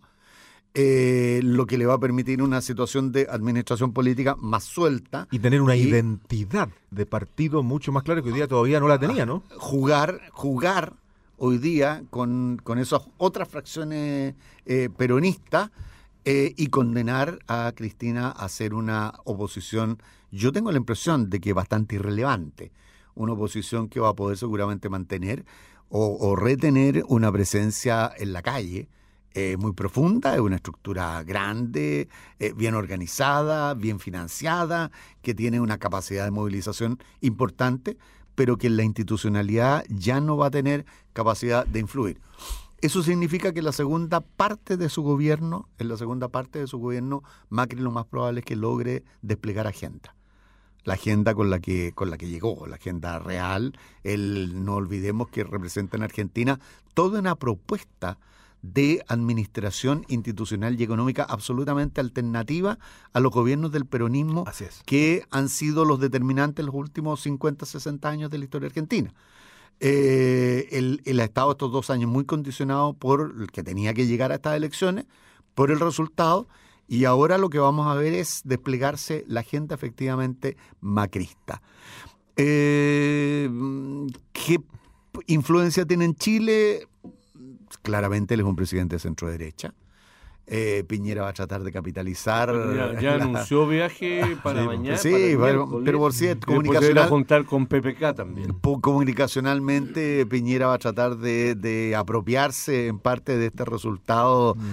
eh, lo que le va a permitir una situación de administración política más suelta. Y tener una y, identidad de partido mucho más clara que hoy día todavía no la tenía, ¿no? Jugar, jugar hoy día con, con esas otras fracciones eh, peronistas eh, y condenar a Cristina a hacer una oposición, yo tengo la impresión de que bastante irrelevante, una oposición que va a poder seguramente mantener o, o retener una presencia en la calle eh, muy profunda, es una estructura grande, eh, bien organizada, bien financiada, que tiene una capacidad de movilización importante, pero que en la institucionalidad ya no va a tener capacidad de influir. Eso significa que en la segunda parte de su gobierno, en la segunda parte de su gobierno, Macri lo más probable es que logre desplegar agenda. La agenda con la que, con la que llegó, la agenda real. Él, no olvidemos que representa en Argentina toda una propuesta de administración institucional y económica absolutamente alternativa a los gobiernos del peronismo que han sido los determinantes en los últimos cincuenta, sesenta años de la historia argentina. Eh, él, él ha estado estos dos años muy condicionado por el que tenía que llegar a estas elecciones, por el resultado, y ahora lo que vamos a ver es desplegarse la agenda efectivamente macrista. Eh, ¿Qué influencia tiene en Chile? Claramente él es un presidente de centro derecha. Eh, Piñera va a tratar de capitalizar. Ya, ya la... anunció viaje para sí, mañana. Sí, para pero, pero por cierto, comunicacional. a juntar con P P K también. Comunicacionalmente, Piñera va a tratar de, de apropiarse en parte de este resultado mm.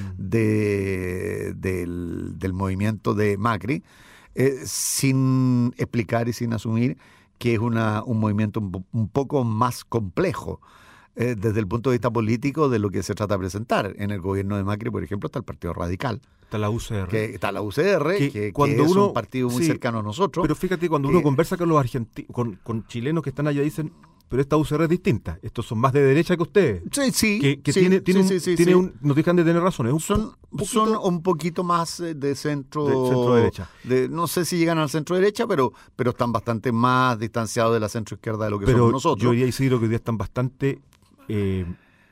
de, del, del movimiento de Macri, eh, sin explicar y sin asumir que es una, un movimiento un, un poco más complejo. Eh, desde el punto de vista político de lo que se trata de presentar. En el gobierno de Macri, por ejemplo, está el Partido Radical. Está la U C R. Que, está la U C R, que, que, cuando que uno, es un partido muy sí, cercano a nosotros. Pero fíjate, cuando que, uno conversa con los argentinos, con, con chilenos que están allá, dicen, pero esta U C R es distinta. Estos son más de derecha que ustedes. Sí, sí. Que, que sí, tiene, tiene, sí, un, sí, tiene sí. un, nos dejan de tener razón. Es un son, poquito, son un poquito más de centro, de centro derecha. De, no sé si llegan al centro derecha, pero, pero están bastante más distanciados de la centro izquierda de lo que pero somos nosotros. Yo diría, Isidro, que hoy día están bastante eh,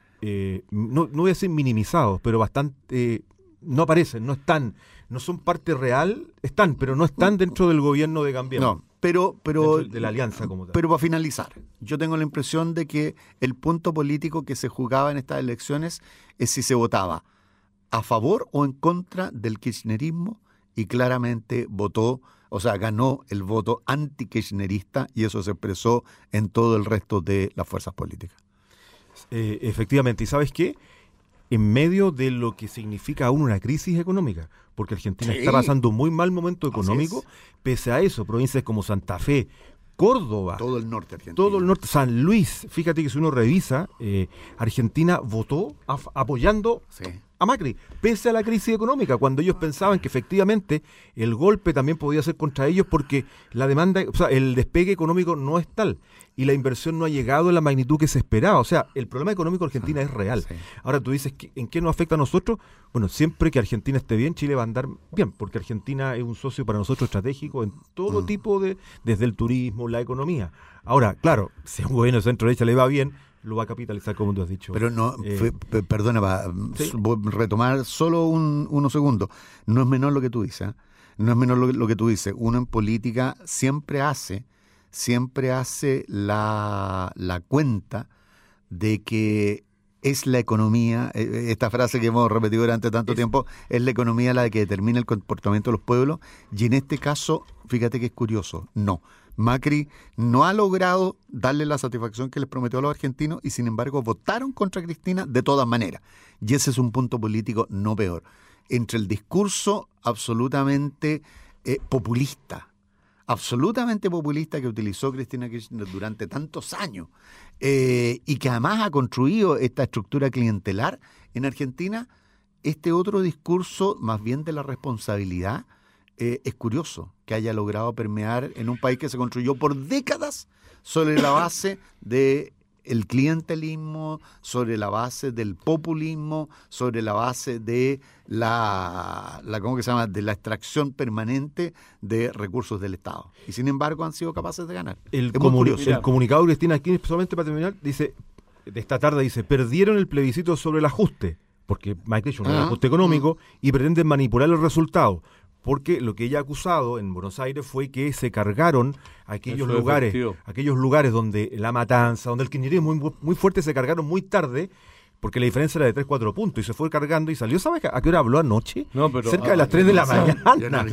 eh, no, no voy a decir minimizados, pero bastante, eh, no aparecen, no están, no son parte real, están, pero no están dentro del gobierno de Cambiemos. No, pero, pero de la alianza como tal. Pero para finalizar, yo tengo la impresión de que el punto político que se jugaba en estas elecciones es si se votaba a favor o en contra del kirchnerismo, y claramente votó, o sea, ganó el voto anti-kirchnerista, y eso se expresó en todo el resto de las fuerzas políticas. Eh, efectivamente, ¿y sabes qué? En medio de lo que significa aún una crisis económica, porque Argentina sí. está pasando un muy mal momento económico, pese a eso, provincias como Santa Fe, Córdoba, todo el norte argentino, todo el norte, San Luis, fíjate que si uno revisa, eh, Argentina votó a, apoyando sí. a Macri, pese a la crisis económica, cuando ellos pensaban que efectivamente el golpe también podía ser contra ellos porque la demanda, o sea, el despegue económico no es tal y la inversión no ha llegado en la magnitud que se esperaba. O sea, el problema económico de Argentina ah, es real. Sí. Ahora tú dices, ¿en qué nos afecta a nosotros? Bueno, siempre que Argentina esté bien, Chile va a andar bien, porque Argentina es un socio para nosotros estratégico en todo mm. tipo de, desde el turismo, la economía. Ahora, claro, si a un gobierno de centro derecha le va bien, lo va a capitalizar, como tú has dicho. Pero no, eh, fue, perdona, va ¿sí? retomar solo un, unos segundos. No es menor lo que tú dices, ¿eh? No es menor lo que, lo que tú dices. Uno en política siempre hace, siempre hace la, la cuenta de que es la economía, esta frase que hemos repetido durante tanto es, tiempo, es la economía la que determina el comportamiento de los pueblos, y en este caso, fíjate que es curioso, no. Macri no ha logrado darle la satisfacción que les prometió a los argentinos y sin embargo votaron contra Cristina de todas maneras. Y ese es un punto político no peor. Entre el discurso absolutamente eh, populista, absolutamente populista que utilizó Cristina Kirchner durante tantos años eh, y que además ha construido esta estructura clientelar en Argentina, este otro discurso más bien de la responsabilidad. Eh, es curioso que haya logrado permear en un país que se construyó por décadas sobre la base del clientelismo, sobre la base del populismo, sobre la base de la, la ¿cómo que se llama? De la extracción permanente de recursos del Estado. Y sin embargo han sido capaces de ganar. El, comuni- el comunicado de Cristina Kirchner, solamente para terminar, dice, de esta tarde dice, perdieron el plebiscito sobre el ajuste, porque Macri hizo un uh-huh. ajuste económico uh-huh. y pretenden manipular el resultado. Porque lo que ella ha acusado en Buenos Aires fue que se cargaron aquellos Eso lugares, aquellos lugares donde la matanza, donde el kirchnerismo muy, muy fuerte, se cargaron muy tarde, porque la diferencia era de tres, cuatro puntos, y se fue cargando y salió. ¿Sabes a qué hora habló anoche? No, pero, cerca de las tres de la mañana.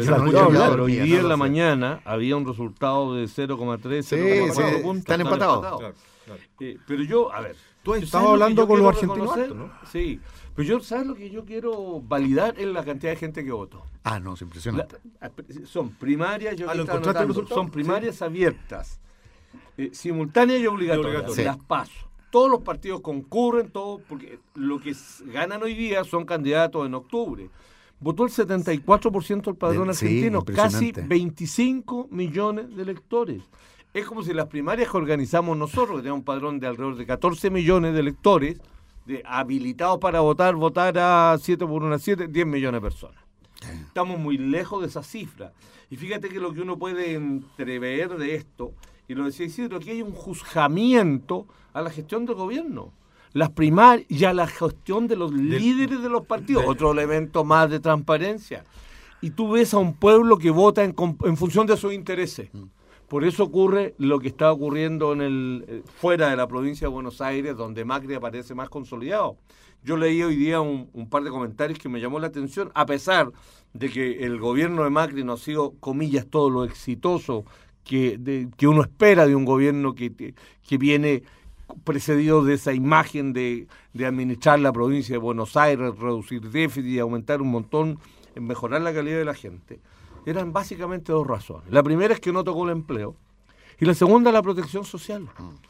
Hoy día en la mañana había un resultado de cero coma tres, sí, cero coma cuatro sí, puntos. Están empatados. empatados. Claro, claro. Eh, pero yo, a ver. Tú estabas hablando con los argentinos, ¿no? Sí. Pero yo, ¿sabes lo que yo quiero validar? Es la cantidad de gente que votó. Ah, no, es impresionante. La, son primarias, yo ah, que estaba notando, son primarias sí. abiertas, eh, simultáneas y obligatorias, sí. las paso. Todos los partidos concurren, todos, porque lo que ganan hoy día son candidatos en octubre. Votó el setenta y cuatro por ciento del padrón sí, argentino, casi veinticinco millones de electores. Es como si las primarias que organizamos nosotros, que tenemos un padrón de alrededor de catorce millones de electores, de habilitados para votar, votar a siete por uno a siete, diez millones de personas. Estamos muy lejos de esa cifra. Y fíjate que lo que uno puede entrever de esto, y lo decía Isidro, que hay un juzgamiento a la gestión del gobierno, las primarias y a la gestión de los del, líderes de los partidos, del, otro elemento más de transparencia. Y tú ves a un pueblo que vota en, en función de sus intereses. Por eso ocurre lo que está ocurriendo en el fuera de la provincia de Buenos Aires, donde Macri aparece más consolidado. Yo leí hoy día un, un par de comentarios que me llamó la atención, a pesar de que el gobierno de Macri no ha sido, comillas, todo lo exitoso que, de, que uno espera de un gobierno que, que viene precedido de esa imagen de, de administrar la provincia de Buenos Aires, reducir déficit y aumentar un montón, mejorar la calidad de la gente. Eran básicamente dos razones. La primera es que no tocó el empleo y la segunda la protección social.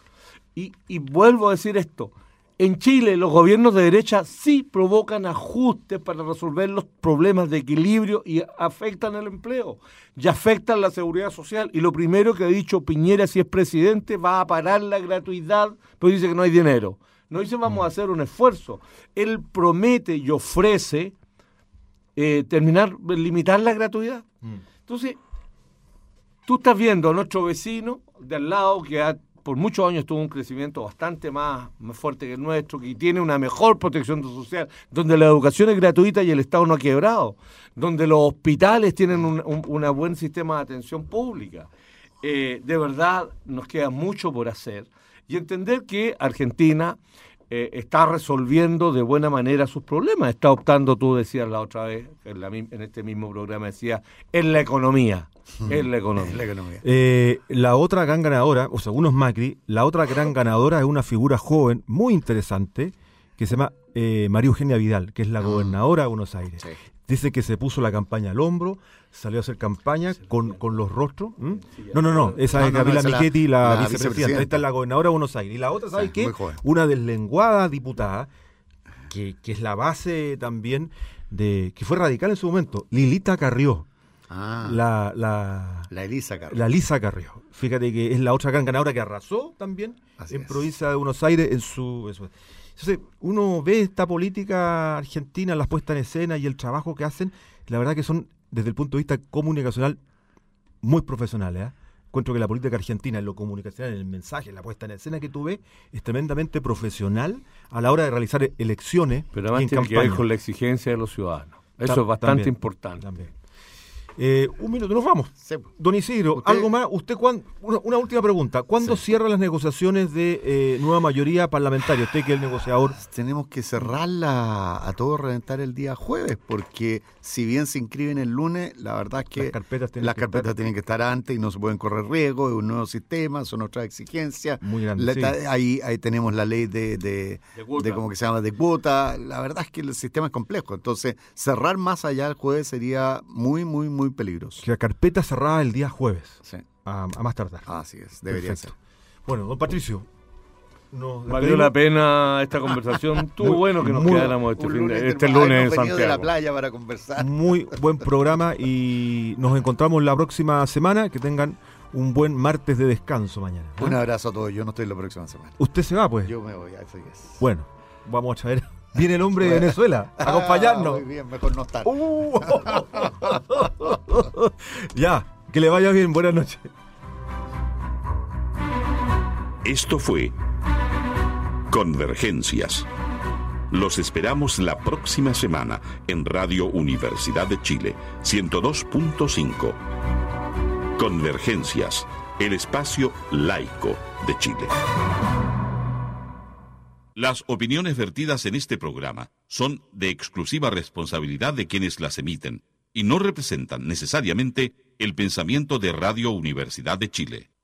Y, y vuelvo a decir esto, en Chile los gobiernos de derecha sí provocan ajustes para resolver los problemas de equilibrio y afectan el empleo y afectan la seguridad social. Y lo primero que ha dicho Piñera, si es presidente, va a parar la gratuidad, pero dice que no hay dinero. No dice vamos a hacer un esfuerzo. Él promete y ofrece Eh, terminar, limitar la gratuidad. Mm. Entonces, tú estás viendo a nuestro vecino de al lado que ha por muchos años tuvo un crecimiento bastante más, más fuerte que el nuestro, que tiene una mejor protección social, donde la educación es gratuita y el Estado no ha quebrado, donde los hospitales tienen un, un una buen sistema de atención pública. Eh, de verdad nos queda mucho por hacer y entender que Argentina eh, está resolviendo de buena manera sus problemas, está optando, tú decías la otra vez, en, la, en este mismo programa decías, en la economía. En la economía. La, economía. Eh, la otra gran ganadora, o según los Macri, la otra gran ganadora es una figura joven muy interesante que se llama eh, María Eugenia Vidal, que es la gobernadora de Buenos Aires. Sí. Dice que se puso la campaña al hombro, salió a hacer campaña con, con los rostros. ¿Mm? No, no, no, esa no, es Gabriela no, no, Michetti, la, la vicepresidenta. Esta es la gobernadora de Buenos Aires. Y la otra, ¿sabes sí, qué? Una deslenguada diputada, que, que es la base también, de que fue radical en su momento, Lilita Carrió. Ah, la, la, la Elisa Carrió. La Elisa Carrió. Fíjate que es la otra gran ganadora que arrasó también Así en es. provincia de Buenos Aires en su... En su Entonces, uno ve esta política argentina, las puestas en escena y el trabajo que hacen, la verdad que son, desde el punto de vista comunicacional, muy profesionales. ¿eh? Encuentro que la política argentina en lo comunicacional, en el mensaje, en la puesta en escena que tú ves, es tremendamente profesional a la hora de realizar elecciones. Pero además tiene que ver con la exigencia de los ciudadanos. Eso Tam- es bastante también, importante. También. Eh, un minuto, nos vamos. Sí. Don Isidro, ¿Usted? algo más. Usted cuándo, una, una última pregunta. ¿Cuándo sí. cierran las negociaciones de eh, nueva mayoría parlamentaria? Usted que es el negociador. Tenemos que cerrarla a todo reventar el día jueves, porque si bien se inscriben el lunes, la verdad es que las carpetas tienen, las que, carpetas estar... tienen que estar antes y no se pueden correr riesgos. Es un nuevo sistema, son otras exigencias. Muy grande, la, sí. ahí, ahí tenemos la ley de, de, de, de ¿cómo que se llama? De cuota. La verdad es que el sistema es complejo. Entonces, cerrar más allá el jueves sería muy, muy, muy peligroso. Que la carpeta cerrada el día jueves, sí. a, a más tardar. Así es, debería Perfecto. ser. Bueno, don Patricio, nos valió la pena esta conversación. Estuvo bueno que nos muy, quedáramos este, fin de, este lunes en Santiago. De la playa para conversar. Muy buen programa y nos encontramos la próxima semana. Que tengan un buen martes de descanso mañana. ¿eh? Un abrazo a todos. Yo no estoy la próxima semana. ¿Usted se va, pues? Yo me voy, así es. Bueno, vamos a traer... Viene el hombre de Venezuela a acompañarnos. Ah, muy bien, mejor no estar. Uh, ya, que le vaya bien. Buenas noches. Esto fue Convergencias. Los esperamos la próxima semana en Radio Universidad de Chile, ciento dos punto cinco. Convergencias, el espacio laico de Chile. Las opiniones vertidas en este programa son de exclusiva responsabilidad de quienes las emiten y no representan necesariamente el pensamiento de Radio Universidad de Chile.